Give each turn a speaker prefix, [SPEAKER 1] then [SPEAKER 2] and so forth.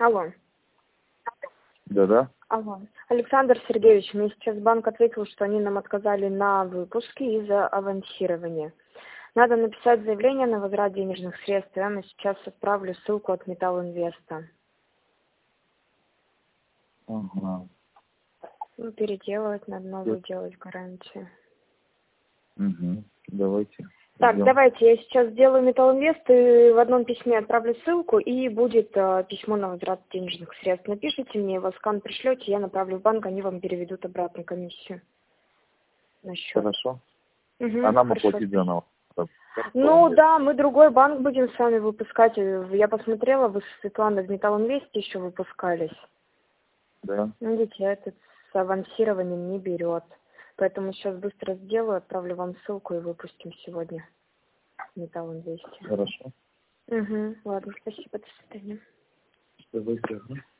[SPEAKER 1] Алло.
[SPEAKER 2] Да-да.
[SPEAKER 1] Алло. Александр Сергеевич, мне сейчас банк ответил, что они нам отказали на выпуске из-за авансирования. Надо написать заявление на возврат денежных средств. Я сейчас отправлю ссылку от Металлинвеста.
[SPEAKER 2] Ага.
[SPEAKER 1] Ну, переделывать надо, новую делать гарантию.
[SPEAKER 2] Угу. Давайте.
[SPEAKER 1] Так,
[SPEAKER 2] Ждем.
[SPEAKER 1] давайте, я сейчас сделаю Металлинвест и в одном письме отправлю ссылку, и будет письмо на возврат денежных средств. Напишите мне, его скан пришлете, я направлю в банк, они вам переведут обратно комиссию на счет.
[SPEAKER 2] Хорошо.
[SPEAKER 1] Угу,
[SPEAKER 2] А нам
[SPEAKER 1] хорошо.
[SPEAKER 2] оплатить заново.
[SPEAKER 1] Ну да, мы другой банк будем с вами выпускать. Я посмотрела, вы, Светлана, в Металлинвесте еще выпускались.
[SPEAKER 2] Да.
[SPEAKER 1] Видите, этот с авансированием не берет. Поэтому сейчас быстро сделаю, отправлю вам ссылку и выпустим сегодня в Металлинвесте.
[SPEAKER 2] Хорошо.
[SPEAKER 1] Угу, ладно, спасибо, до свидания.
[SPEAKER 2] Что вы сделали?